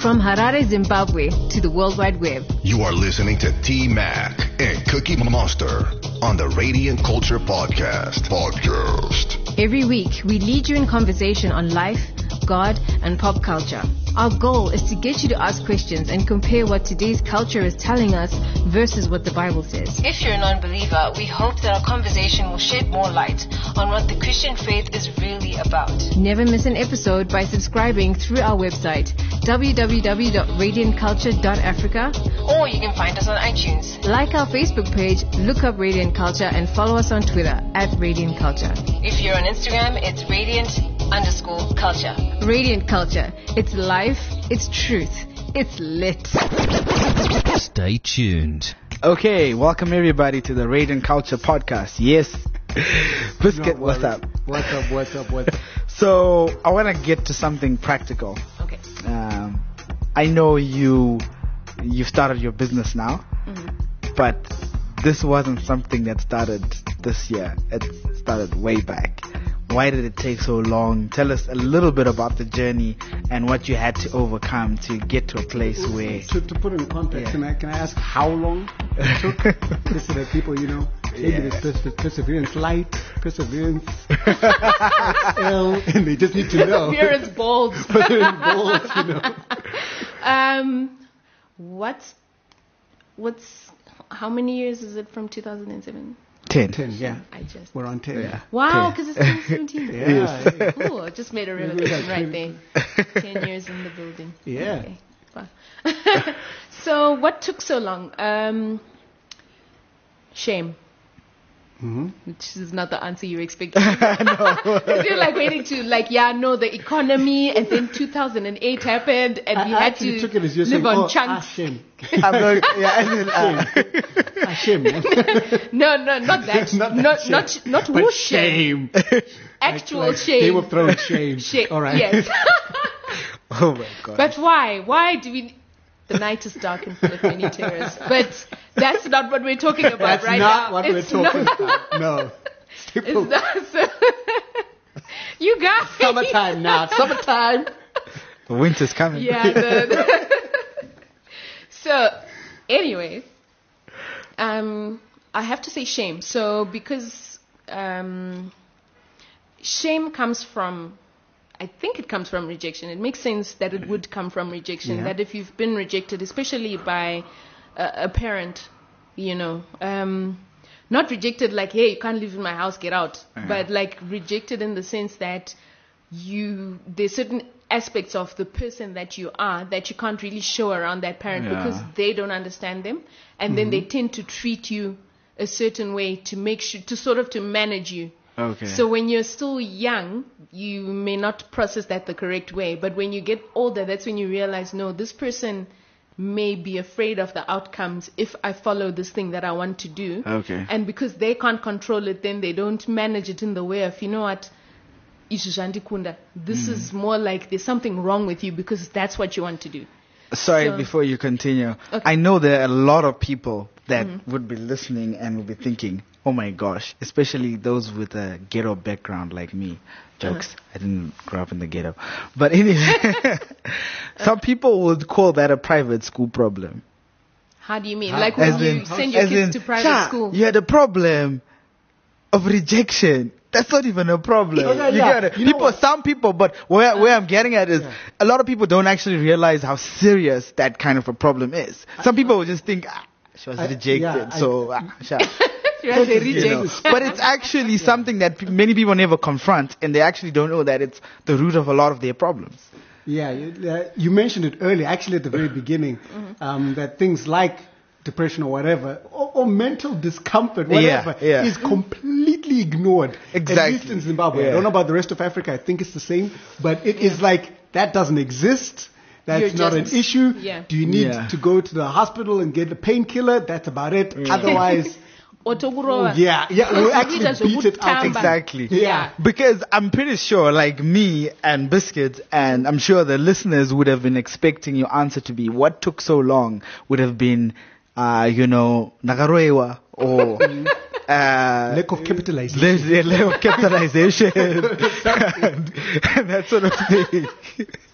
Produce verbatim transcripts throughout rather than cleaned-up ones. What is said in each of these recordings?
From Harare, Zimbabwe to the World Wide Web. You are listening to T-Mac and Cookie Monster on the Radiant Culture Podcast. Podcast. Every week, we lead you in conversation on life, God, and pop culture. Our goal is to get you to ask questions and compare what today's culture is telling us versus what the Bible says. If you're a non-believer, we hope that our conversation will shed more light on what the Christian faith is really about. Never miss an episode by subscribing through our website, w w w dot radiant culture dot africa, or you can find us on iTunes. Like our Facebook page, look up Radiant Culture, and follow us on Twitter at Radiant Culture. If you're on Instagram, it's Radiant underscore culture. Radiant Culture. It's life, it's truth, it's lit. Stay tuned. Okay, welcome everybody to the Radiant Culture Podcast. Yes. Biscuit, what's up? What's up, what's up, what's up? So, I want to get to something practical. Okay. Um, I know you, you've started your business now, mm-hmm. but this wasn't something that started this year. It started way back. Why did it take so long? Tell us a little bit about the journey and what you had to overcome to get to a place where... To, to put in context, Yeah. can I can I ask how long it took? Just so that people, you know, maybe Yeah. there's perse- perseverance light, perseverance L, and they just need to know. Perseverance bold. Perseverance bold, you know. Um, what's, what's, how many years is it from two thousand seven? ten. ten, yeah. I just... We're on ten. Yeah. Wow, because it's twenty seventeen. Yeah. yeah. Cool, I just made a revelation right there. Ten years in the building. Yeah. Okay. Wow. So, what took so long? Um, shame. Mm-hmm. Which is not the answer you were expecting. Because you're like waiting to, like, yeah, no, the economy, and then two thousand eight happened, and I, we I had actually to took it as you're live saying, on oh, chunks. ah, shame. I'm not, yeah, as in, uh, Ah, shame. man. No, no, not that. Not not, that not, shame. not, But whoosh shame. shame. Actual Like shame. Game of Thrones shame. Shame. All right. Yes. oh my God. But why? Why do we... The night is dark and full of many terrors. But that's not what we're talking about That's right not now. what It's we're talking not- about. No. It's not so you guys. Summertime now. Summertime. Winter's coming. Yeah. The, the so, anyway, um, I have to say shame. So, because um, shame comes from, I think it comes from rejection. It makes sense that it would come from rejection. Yeah. That if you've been rejected, especially by a, a parent, you know, um, not rejected like, hey, you can't live in my house, get out. Yeah. But like rejected in the sense that you, there's certain aspects of the person that you are that you can't really show around that parent Yeah. because they don't understand them. And then they tend to treat you a certain way to make sure, to sort of to manage you. Okay. So when you're still young, you may not process that the correct way. But when you get older, that's when you realize, no, this person may be afraid of the outcomes if I follow this thing that I want to do. Okay. And because they can't control it, then they don't manage it in the way of, you know what, Ishushandikunda. This Mm. is more like there's something wrong with you because that's what you want to do. Sorry, So- before you continue. Okay. I know there are a lot of people that would be listening and would be thinking, oh my gosh, especially those with a ghetto background like me. Jokes. I didn't grow up in the ghetto. But anyway, some people would call that a private school problem. How do you mean? How- Like As when you in- send your as kids in, to private "Cha, school? You had a problem of rejection. That's not even a problem. Okay, you yeah. get it. You know People, what? some people, but where where I'm getting at is a lot of people don't actually realize how serious that kind of a problem is. Some people will just think, ah, she was I- rejected, yeah, I- so ah, sha. Yes, they You know. reject. But it's actually something that pe- many people never confront, and they actually don't know that it's the root of a lot of their problems. Yeah, you, uh, you mentioned it earlier, actually at the very beginning, um, that things like depression or whatever, or, or mental discomfort, Yeah, whatever, yeah. is completely ignored. Exactly. At least in Zimbabwe. Yeah. I don't know about the rest of Africa. I think it's the same. But it is like, that doesn't exist. That's You're not just- an issue. yeah. Do you need Yeah. to go to the hospital and get a painkiller? That's about it. Otherwise, Otokurowa. yeah, yeah, we'll actually Just a beat it out. wood Exactly. Yeah. Because I'm pretty sure, like me and Biscuit, and I'm sure the listeners would have been expecting your answer to be, what took so long would have been, uh, you know, Nagaroewa, or uh, Lack of capitalization. there's a lack of capitalization, and, and that sort of thing.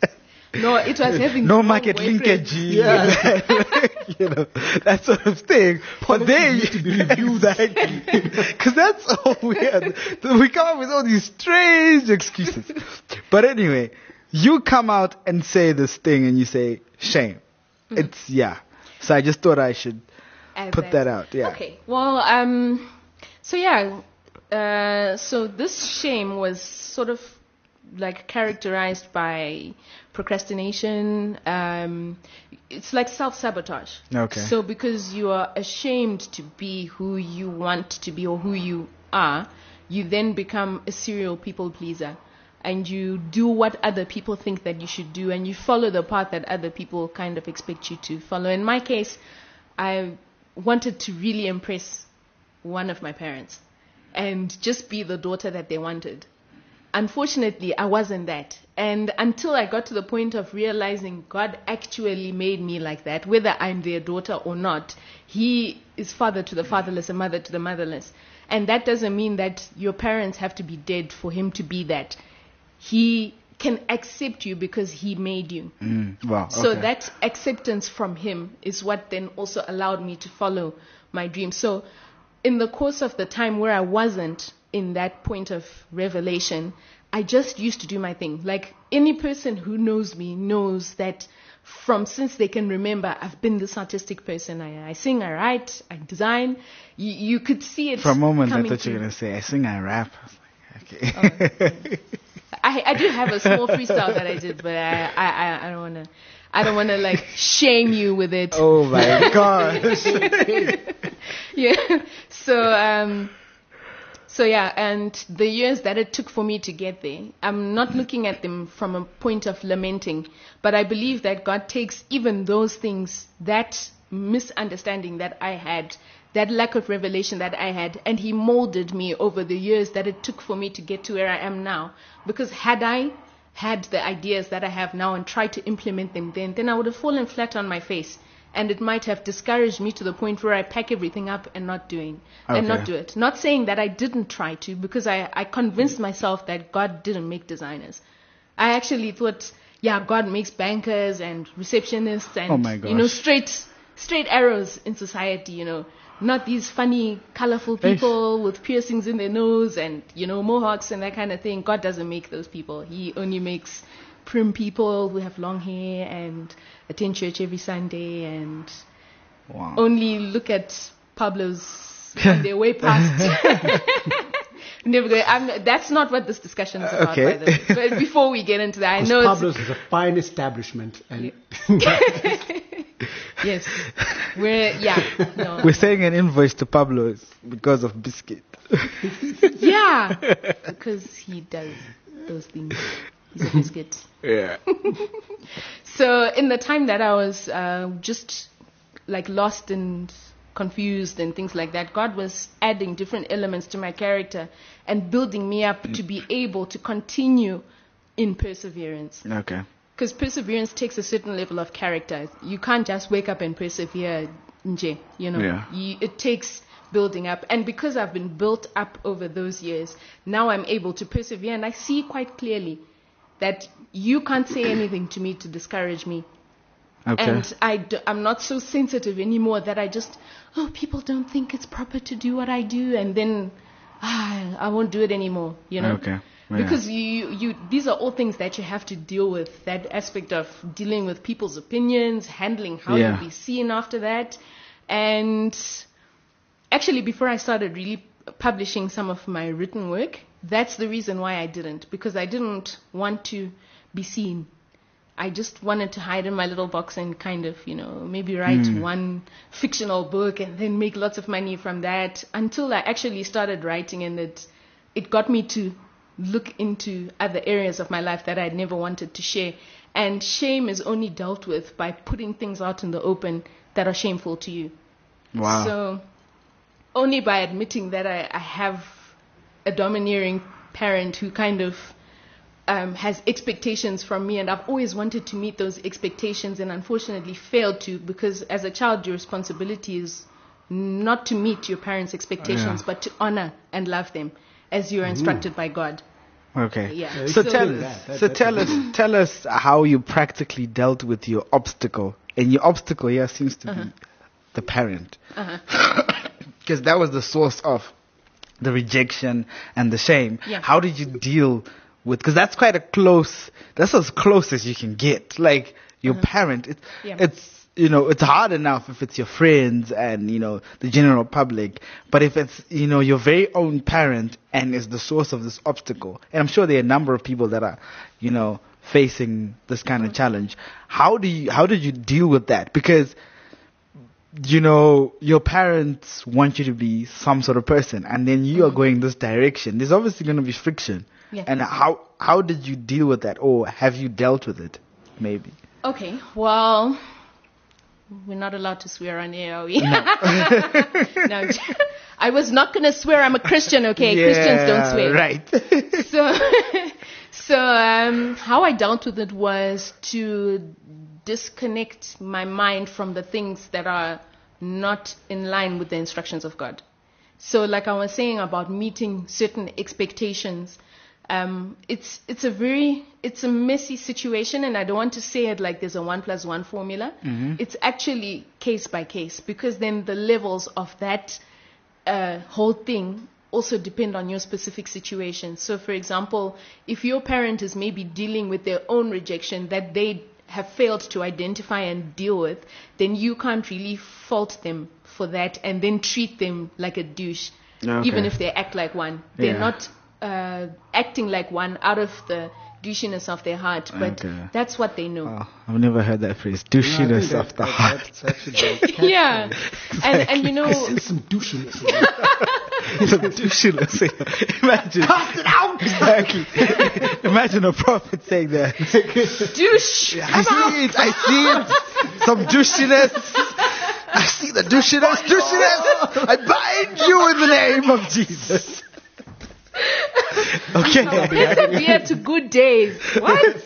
No, it was having no wrong market boyfriend. linkage. Yeah. You know, that sort of thing. But they need to be reviewed. exactly, because that's so weird. We come up with all these strange excuses. But anyway, you come out and say this thing, and you say shame. Mm. It's yeah. So I just thought I should Add put that. that out. Yeah. Okay. Well, um, so yeah, uh, so this shame was sort of like characterized by procrastination. Um, it's like self-sabotage. Okay. So because you are ashamed to be who you want to be or who you are, you then become a serial people pleaser. And you do what other people think that you should do, and you follow the path that other people kind of expect you to follow. In my case, I wanted to really impress one of my parents and just be the daughter that they wanted. Unfortunately, I wasn't that. And until I got to the point of realizing God actually made me like that, whether I'm their daughter or not, He is father to the fatherless and mother to the motherless. And that doesn't mean that your parents have to be dead for Him to be that. He can accept you because He made you. Mm, wow, okay. So that acceptance from Him is what then also allowed me to follow my dream. So in the course of the time where I wasn't in that point of revelation, I just used to do my thing. Like any person who knows me knows that from since they can remember, I've been this artistic person. I, I sing, I write, I design. You, you could see it. For a moment, I coming thought you were through. going to say, I sing, I rap. I was like, okay. Oh. I, I do have a small freestyle that I did, but I, I, I don't want to, I don't want to like shame you with it. Oh my gosh. Yeah. So, um, so yeah, and the years that it took for me to get there, I'm not looking at them from a point of lamenting, but I believe that God takes even those things, that misunderstanding that I had, that lack of revelation that I had, and He molded me over the years that it took for me to get to where I am now. Because had I had the ideas that I have now and tried to implement them then, then I would have fallen flat on my face. And it might have discouraged me to the point where I pack everything up and not doing, okay. and not do it. Not saying that I didn't try to, because I, I convinced myself that God didn't make designers. I actually thought, yeah, God makes bankers and receptionists and, oh my you know, gosh. straight, straight arrows in society, you know. Not these funny, colorful people with piercings in their nose and, you know, mohawks and that kind of thing. God doesn't make those people. He only makes prim people who have long hair and attend church every Sunday and wow. only look at Pablo's on their way past. Never go, I'm, that's not what this discussion is about, okay. by the way. But before we get into that, I know Pablo's it's... is a fine establishment. And yes. We're, yeah. No. We're sending an invoice to Pablo's because of biscuit. Yeah. Because he does those things. He's a biscuit. Yeah. So in the time that I was uh, just like lost and confused and things like that, God was adding different elements to my character and building me up to be able to continue in perseverance. Okay. Because perseverance takes a certain level of character. You can't just wake up and persevere, nje, you know. Yeah. You, it takes building up. And because I've been built up over those years, now I'm able to persevere. And I see quite clearly that you can't say anything to me to discourage me. Okay. And I d- I'm not so sensitive anymore that I just, oh, people don't think it's proper to do what I do. And then ah, I won't do it anymore, you know. Okay. Yeah. Because you, you, these are all things that you have to deal with. That aspect of dealing with people's opinions, handling how Yeah. you'll be seen after that. And actually, before I started really publishing some of my written work, that's the reason why I didn't. Because I didn't want to be seen. I just wanted to hide in my little box and kind of, you know, maybe write Mm. one fictional book and then make lots of money from that. Until I actually started writing, and it, it got me to look into other areas of my life that I'd never wanted to share. And shame is only dealt with by putting things out in the open that are shameful to you. Wow. So only by admitting that I, I have a domineering parent who kind of um, has expectations from me, and I've always wanted to meet those expectations and unfortunately failed to, because as a child your responsibility is not to meet your parents' expectations, Yeah. but to honor and love them as you are instructed by God. Okay. Yeah. So, So- tell That- us. that- So that's tell us. Tell us how you practically dealt with your obstacle, and your obstacle here seems to Uh-huh. be the parent, because that was the source of the rejection and the shame. Yeah. How did you deal with? Because that's quite a close. That's as close as you can get. Like your parent. It, Yeah. It's. You know, it's hard enough if it's your friends and, you know, the general public. But if it's, you know, your very own parent and is the source of this obstacle, and I'm sure there are a number of people that are, you know, facing this kind of challenge. How do you, how did you deal with that? Because, you know, your parents want you to be some sort of person, and then you are going this direction. There's obviously going to be friction. Yeah. And how, how did you deal with that? Or have you dealt with it? Maybe. Okay, well, we're not allowed to swear on air, are we? No. No. I was not going to swear. I'm a Christian, okay? Christians don't swear. Right. So, so um, how I dealt with it was to disconnect my mind from the things that are not in line with the instructions of God. So, like I was saying about meeting certain expectations, um, it's it's a very it's a messy situation, and I don't want to say it like there's a one plus one formula. It's actually case by case, because then the levels of that uh, whole thing also depend on your specific situation. So, for example, if your parent is maybe dealing with their own rejection that they have failed to identify and deal with, then you can't really fault them for that and then treat them like a douche, Okay. even if they act like one. They're Yeah. not uh, acting like one out of the douchiness of their heart, but Okay. that's what they know. Oh, I've never heard that phrase. No, I think Douchiness that- of the that- heart. That, that should be a catchphrase. Yeah, and and you know, I sense some douchiness. in it. Some douchiness. Imagine. Cast it out! Exactly. Imagine a prophet saying that. douche. I see it. I see it. Some douchiness. I see the douchiness. Douchiness. I bind you in the name of Jesus. Okay. Persevere to good days. What?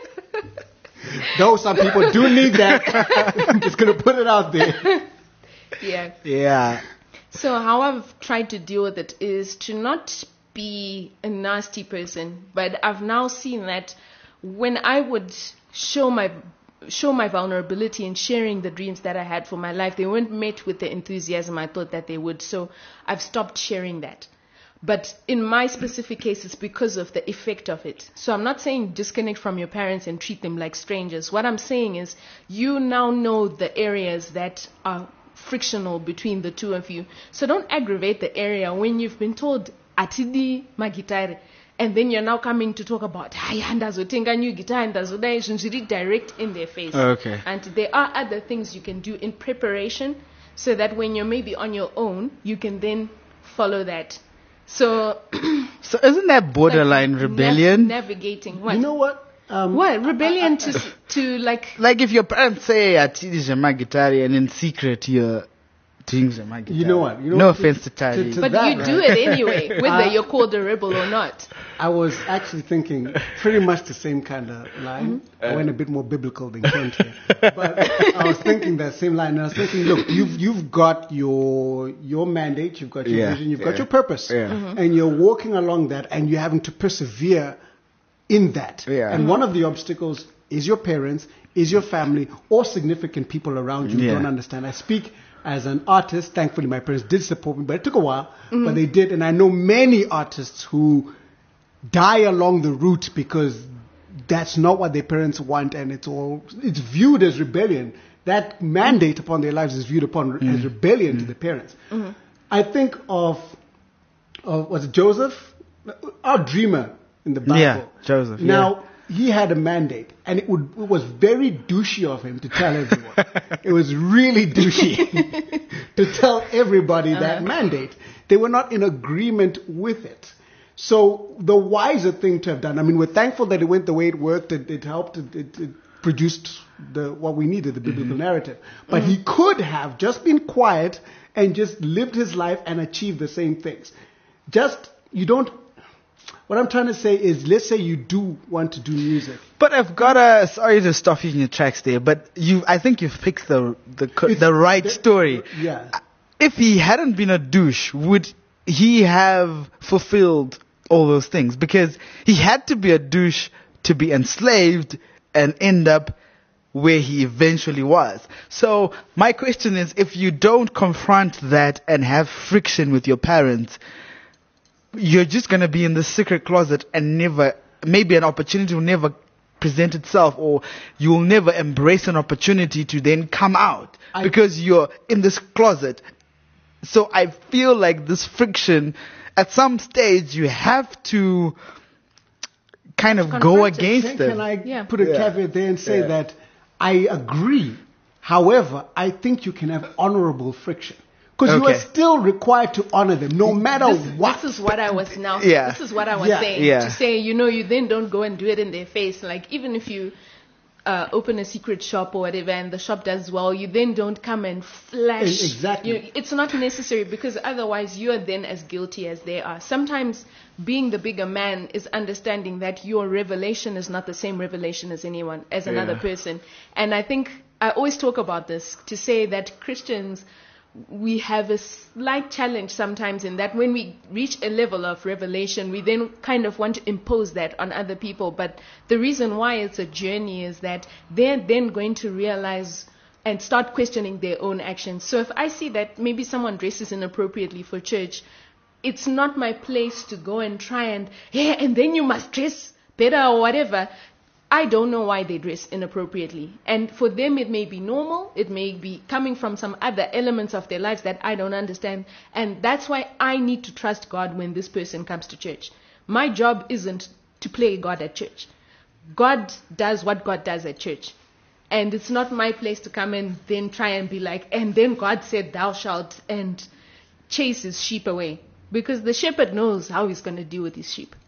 Though some people do need that. I'm just going to put it out there. Yeah. Yeah. So how I've tried to deal with it is to not be a nasty person, but I've now seen that when I would show my show my vulnerability in sharing the dreams that I had for my life, they weren't met with the enthusiasm I thought that they would. So I've stopped sharing that. But in my specific case, it's because of the effect of it. So I'm not saying disconnect from your parents and treat them like strangers. What I'm saying is you now know the areas that are frictional between the two of you. So don't aggravate the area when you've been told, atidi magitare, and then you're now coming to talk about, "Haya, ndazotenga new guitar, ndazodai," shouldn't direct in their face. Okay. And there are other things you can do in preparation so that when you're maybe on your own, you can then follow that. So, So isn't that borderline like, rebellion? nav- navigating what? You know what? Um, what rebellion to to like Like if your parents say Atidi Jama Gitari and in secret you're doing Jama Gitari. You know what? You know no what? offense to To- Tari. to but that, you right? do it anyway, whether Uh, you're called a rebel or not. I was actually thinking pretty much the same kind of line. I went a bit more biblical than Kent here. But I was thinking that same line. And I was thinking, look, you've, you've got your your mandate, you've got your Yeah, vision, you've yeah. got your purpose. Yeah. And you're walking along that and you're having to persevere in that. Yeah. And one of the obstacles is your parents, is your family, or significant people around you who Yeah. don't understand. I speak as an artist. Thankfully, my parents did support me, but it took a while. But they did. And I know many artists who die along the route because that's not what their parents want, and it's all it's viewed as rebellion. That mandate upon their lives is viewed upon as rebellion to the parents. I think of, of was it Joseph, our dreamer in the Bible. Yeah, Joseph, Now he had a mandate, and it would it was very douchey of him to tell everyone. It was really douchey to tell everybody that mandate. They were not in agreement with it. So the wiser thing to have done, I mean, we're thankful that it went the way it worked. It, it helped. It, it, it produced the what we needed, the biblical narrative. But he could have just been quiet and just lived his life and achieved the same things. Just, you don't, what I'm trying to say is, let's say you do want to do music. But I've got a, sorry to stop you in your tracks there, but you, I think you've picked the, the, co- It's- the right the- story. Yeah. If he hadn't been a douche, would he have fulfilled all those things, because he had to be a douche to be enslaved and end up where he eventually was. So my question is, if you don't confront that and have friction with your parents, you're just going to be in the secret closet and never, maybe an opportunity will never present itself, or you'll never embrace an opportunity to then come out I, because you're in this closet. So I feel like this friction, at some stage, you have to kind of go against it. Can, can I yeah. put a yeah. caveat there and say yeah. that I agree. However, I think you can have honorable friction. Because okay. you are still required to honor them, no matter this, what. This is what I was now. Yeah. This is what I was Yeah. saying. Yeah. To say, you know, you then don't go and do it in their face. Like, even if you uh, open a secret shop or whatever, and the shop does well, you then don't come and flash. Exactly. You, it's not necessary, because otherwise you are then as guilty as they are. Sometimes being the bigger man is understanding that your revelation is not the same revelation as anyone, as another Yeah. person. And I think I always talk about this to say that Christians, we have a slight challenge sometimes in that when we reach a level of revelation, we then kind of want to impose that on other people. But the reason why it's a journey is that they're then going to realize and start questioning their own actions. So if I see that maybe someone dresses inappropriately for church, it's not my place to go and try and, yeah, and then you must dress better or whatever. I don't know why they dress inappropriately. And for them, it may be normal. It may be coming from some other elements of their lives that I don't understand. And that's why I need to trust God when this person comes to church. My job isn't to play God at church. God does what God does at church. And it's not my place to come and then try and be like, and then God said, thou shalt, and chase his sheep away. Because the shepherd knows how he's going to deal with his sheep.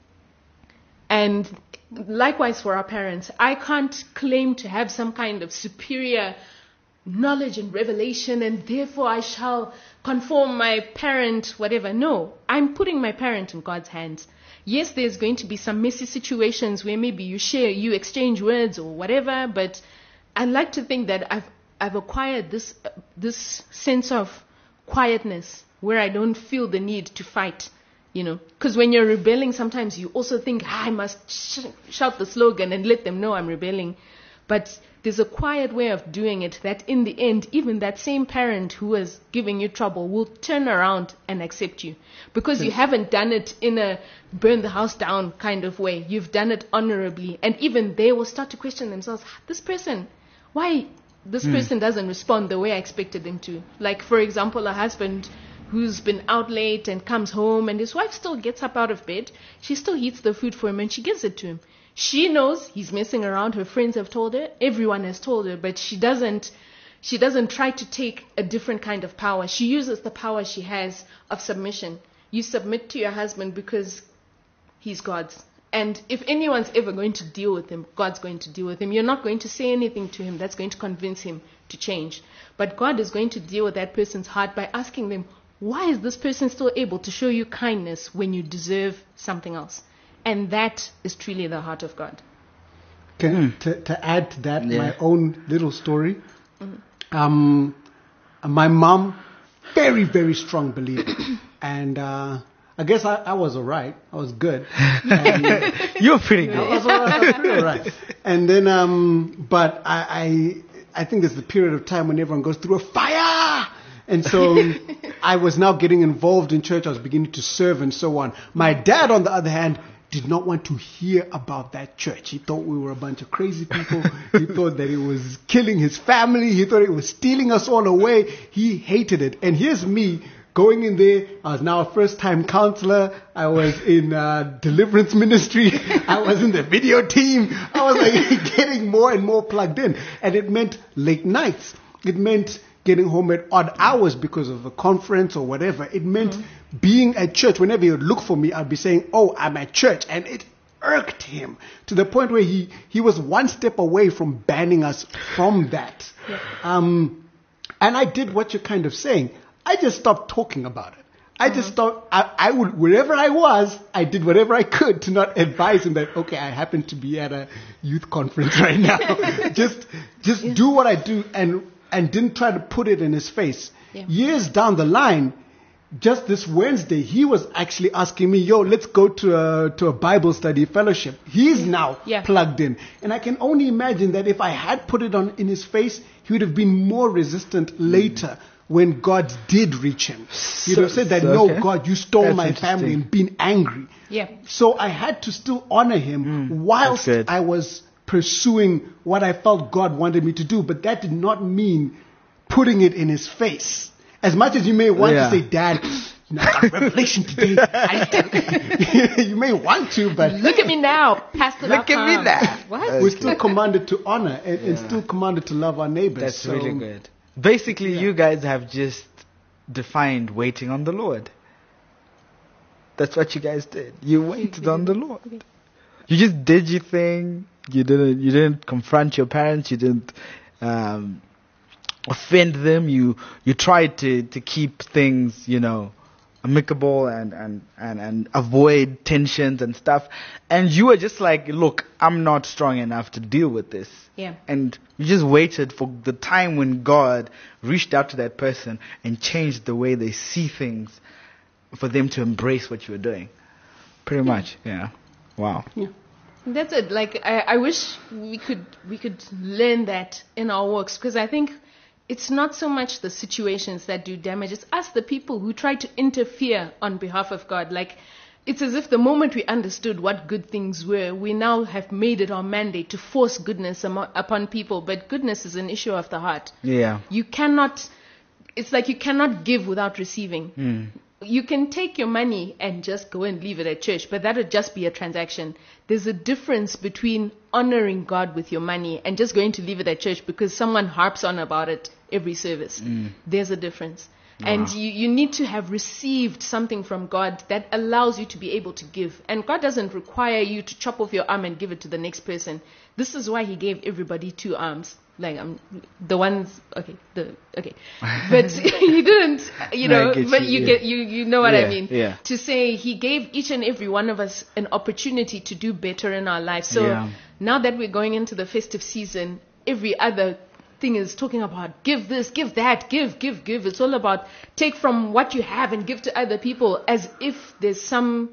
And likewise for our parents, I can't claim to have some kind of superior knowledge and revelation, and therefore I shall conform my parent, whatever. No, I'm putting my parent in God's hands. Yes, there's going to be some messy situations where maybe you share, you exchange words or whatever, but I like to think that I've I've acquired this uh, this sense of quietness where I don't feel the need to fight. You know, because when you're rebelling, sometimes you also think, ah, I must sh- shout the slogan and let them know I'm rebelling. But there's a quiet way of doing it that in the end, even that same parent who is giving you trouble will turn around and accept you. Because you haven't done it in a burn the house down kind of way. You've done it honorably. And even they will start to question themselves, this person, why this mm. person doesn't respond the way I expected them to. Like, for example, a husband who's been out late and comes home, and his wife still gets up out of bed. She still heats the food for him and she gives it to him. She knows he's messing around. Her friends have told her. Everyone has told her, but she doesn't, she doesn't try to take a different kind of power. She uses the power she has of submission. You submit to your husband because he's God's. And if anyone's ever going to deal with him, God's going to deal with him. You're not going to say anything to him that's going to convince him to change. But God is going to deal with that person's heart by asking them, why is this person still able to show you kindness when you deserve something else? And that is truly the heart of God. Can, mm. to, to add to that, yeah. my own little story. Mm. Um, my mom, very, very strong believer. and uh, I guess I, I was all right. I was good. And, You're pretty good. I was all right. I was pretty all right. And then, um, but I, I, I think there's the period of time when everyone goes through a fire. And so I was now getting involved in church. I was beginning to serve and so on. My dad, on the other hand, did not want to hear about that church. He thought we were a bunch of crazy people. He thought that it was killing his family. He thought it was stealing us all away. He hated it. And here's me going in there. I was now a first-time counselor. I was in uh, deliverance ministry. I was in the video team. I was like getting more and more plugged in. And it meant late nights. It meant getting home at odd hours because of a conference or whatever. It meant mm-hmm. being at church. Whenever he would look for me, I'd be saying, oh, I'm at church. And it irked him to the point where he, he was one step away from banning us from that. Yeah. Um, and I did what you're kind of saying. I just stopped talking about it. I mm-hmm. just thought I, I would, wherever I was, I did whatever I could to not advise him that, okay, I happen to be at a youth conference right now. just, just yeah. do what I do and and didn't try to put it in his face. Yeah. Years down the line, just this Wednesday, he was actually asking me, yo, let's go to a, to a Bible study fellowship. He's now Yeah. plugged in. And I can only imagine that if I had put it on in his face, he would have been more resistant later when God did reach him. He would have said that, So- no, okay. God, you stole That's my interesting. family, and been angry. Yeah. So I had to still honor him whilst that's good. I was pursuing what I felt God wanted me to do. But that did not mean putting it in his face. As much as you may want Yeah. to say, Dad, you know, I got a revelation today. I, you may want to, but Look at me now, Pastor. Look at me Malcolm. now. What? we're still commanded to honor and, and still commanded to love our neighbors. That's So, really good. Basically, Yeah. you guys have just defined waiting on the Lord. That's what you guys did. You waited on the Lord. You just did your thing. You didn't. You didn't confront your parents. You didn't um, offend them. You you tried to, to keep things, you know, amicable and, and, and, and avoid tensions and stuff. And you were just like, look, I'm not strong enough to deal with this. Yeah. And you just waited for the time when God reached out to that person and changed the way they see things for them to embrace what you were doing. Pretty much, yeah. Wow. That's it. Like I, I wish we could we could learn that in our works, because I think it's not so much the situations that do damage. It's us, the people who try to interfere on behalf of God. Like it's as if the moment we understood what good things were, we now have made it our mandate to force goodness amo- upon people. But goodness is an issue of the heart. Yeah. You cannot. It's like you cannot give without receiving. Mm. You can take your money and just go and leave it at church, but that would just be a transaction. There's a difference between honoring God with your money and just going to leave it at church because someone harps on about it every service. Mm. There's a difference. And you, you need to have received something from God that allows you to be able to give. And God doesn't require you to chop off your arm and give it to the next person. This is why he gave everybody two arms. Like um, the ones, okay, the okay, but he didn't, you No, I know. get But you, you yeah. get you you know what Yeah, I mean. yeah. To say he gave each and every one of us an opportunity to do better in our lives. So Yeah. now that we're going into the festive season, every other thing is talking about give this, give that, give, give, give. It's all about take from what you have and give to other people, as if there's some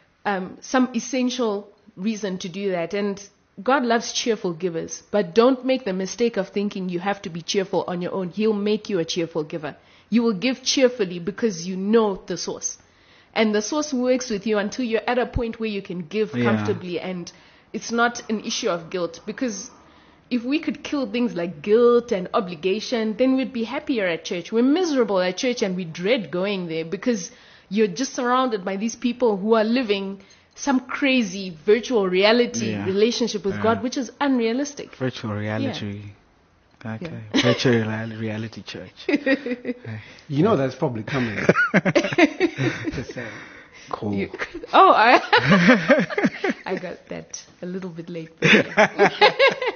um, some essential reason to do that. And God loves cheerful givers, but don't make the mistake of thinking you have to be cheerful on your own. He'll make you a cheerful giver. You will give cheerfully because you know the source. And the source works with you until you're at a point where you can give Yeah. comfortably, and it's not an issue of guilt. Because if we could kill things like guilt and obligation, then we'd be happier at church. We're miserable at church and we dread going there because you're just surrounded by these people who are living some crazy virtual reality Yeah. relationship with Yeah. God, which is unrealistic. Virtual reality. Okay. Virtual real- reality church. you know that's probably coming. Just saying. Cool. You- oh, I, I got that a little bit late. But yeah.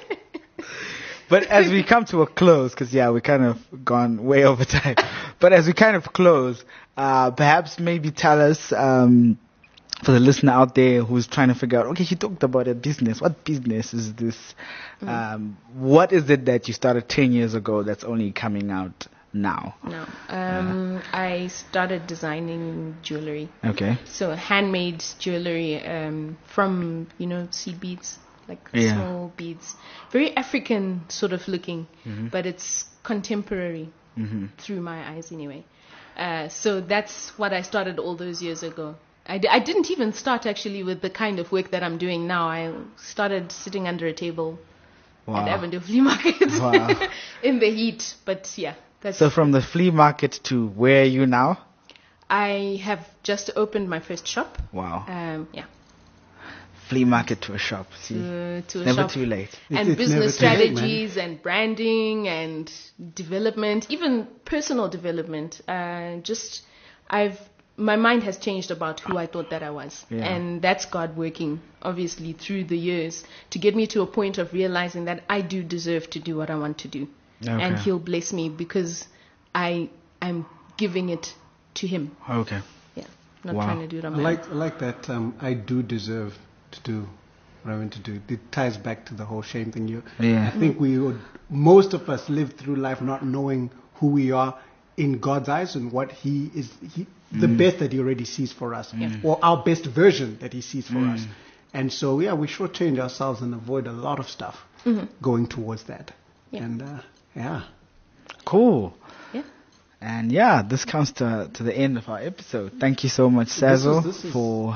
But as we come to a close, because yeah, we kind of gone way over time. But as we kind of close, uh, perhaps maybe tell us, um, for the listener out there who's trying to figure out, okay, she talked about a business. What business is this? Mm. Um, what is it that you started ten years ago that's only coming out now? No, um, I started designing jewelry. Okay. So handmade jewelry um, from, you know, seed beads, like Yeah. small beads. Very African sort of looking, Mm-hmm. but it's contemporary hmm through my eyes anyway. Uh, so that's what I started all those years ago. I, d- I didn't even start actually with the kind of work that I'm doing now. I started sitting under a table at Wow. Avondale Flea Market Wow. in the heat. But yeah, that's So from the flea market to where are you now? I have just opened my first shop. Wow. Um, yeah. Flea market to a shop. See, To, to a never shop. too late. And It's- it's never business too late, man. strategies and branding and development, even personal development. Uh, just, I've, my mind has changed about who I thought that I was. Yeah. And that's God working, obviously, through the years to get me to a point of realizing that I do deserve to do what I want to do. Okay. And He'll bless me because I am giving it to Him. Okay. Yeah. Not Wow. trying to do it on I my like I like that. Um, I do deserve to do what I want to do. It ties back to the whole shame thing. You, Yeah. I think we would, most of us live through life not knowing who we are in God's eyes and what He is. He the best that He already sees for us, Mm. or our best version that He sees for us. And so, yeah, we shortchange ourselves and avoid a lot of stuff Mm-hmm. going towards that. Yeah. And uh, yeah, Cool. Yeah. And yeah, this comes to to the end of our episode. Thank you so much, This Sazzle, was- this is- for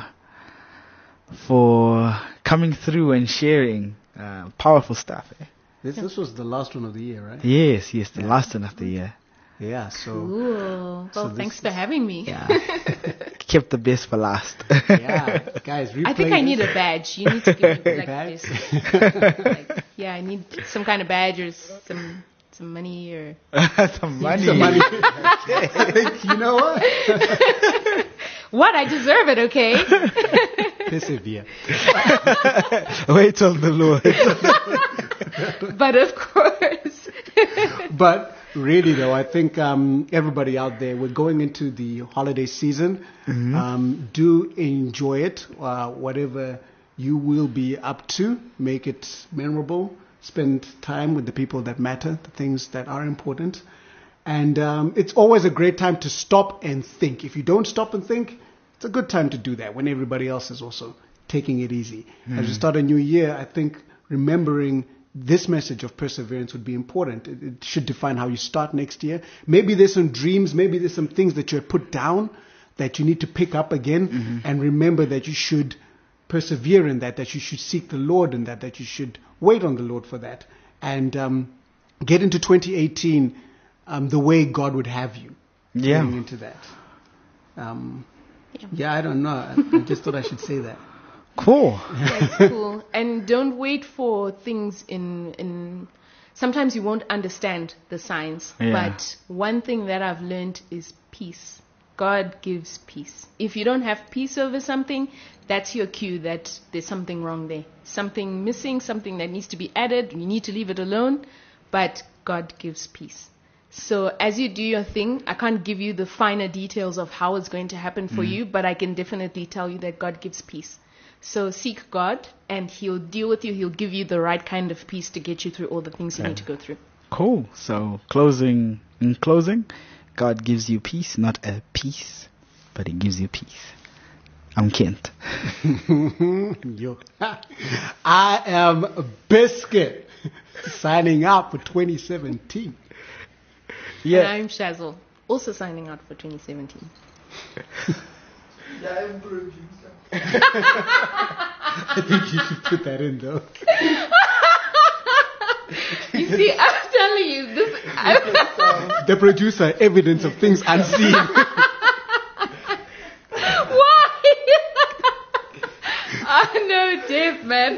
for coming through and sharing uh, powerful stuff. Eh? this this was the last one of the year, right? Yes, yes, the last one of the year. Yeah. So Cool. Well, this thanks is- for having me. Yeah, kept the best for last. yeah, guys, replay I think I this. need a badge. You need to give me like Badge? this. Like, yeah, I need some kind of badge or some some money or. Some money. Some money. You know what? What? I deserve it, okay? Persevere. Wait till the Lord. But of course. But really, though, I think um, everybody out there, we're going into the holiday season. Um, do enjoy it, uh, whatever you will be up to. Make it memorable. Spend time with the people that matter, the things that are important. And um, it's always a great time to stop and think. If you don't stop and think, it's a good time to do that when everybody else is also taking it easy. As you start a new year, I think remembering this message of perseverance would be important. It, it should define how you start next year. Maybe there's some dreams, maybe there's some things that you have put down that you need to pick up again, and remember that you should persevere in that, that you should seek the Lord in that, that you should wait on the Lord for that, and um, get into twenty eighteen um, the way God would have you. Yeah. Getting into that. Um, yeah, I don't know. I, I just thought I should say that. Cool. That's cool. And don't wait for things in in. Sometimes you won't understand the signs, Yeah. but one thing that I've learned is peace. God gives peace. If you don't have peace over something, that's your cue that there's something wrong there, something missing, something that needs to be added. You need to leave it alone, but God gives peace. So as you do your thing, I can't give you the finer details of how it's going to happen for you, but I can definitely tell you that God gives peace. So seek God, and He'll deal with you. He'll give you the right kind of peace to get you through all the things you need to go through. Cool. So closing, in closing, God gives you peace, not a peace, but He gives you peace. I'm Kent. Yo. I am Biscuit, signing out for twenty seventeen. And I'm Shazzle, also signing out for twenty seventeen. I think you should put that in, though. You see, I'm telling you, this. I, The producer, evidence of things unseen. why? Oh no, Dave, man.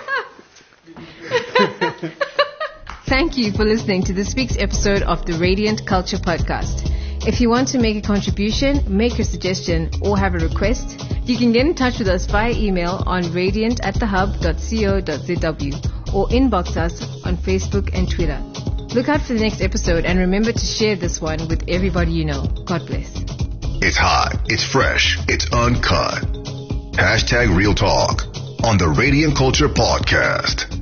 Thank you for listening to this week's episode of the Radiant Culture Podcast. If you want to make a contribution, make a suggestion, or have a request, you can get in touch with us via email on radiant at the hub dot co dot z w or inbox us on Facebook and Twitter. Look out for the next episode and remember to share this one with everybody you know. God bless. It's hot, it's fresh, it's uncut. Hashtag Real Talk on the Radiant Culture Podcast.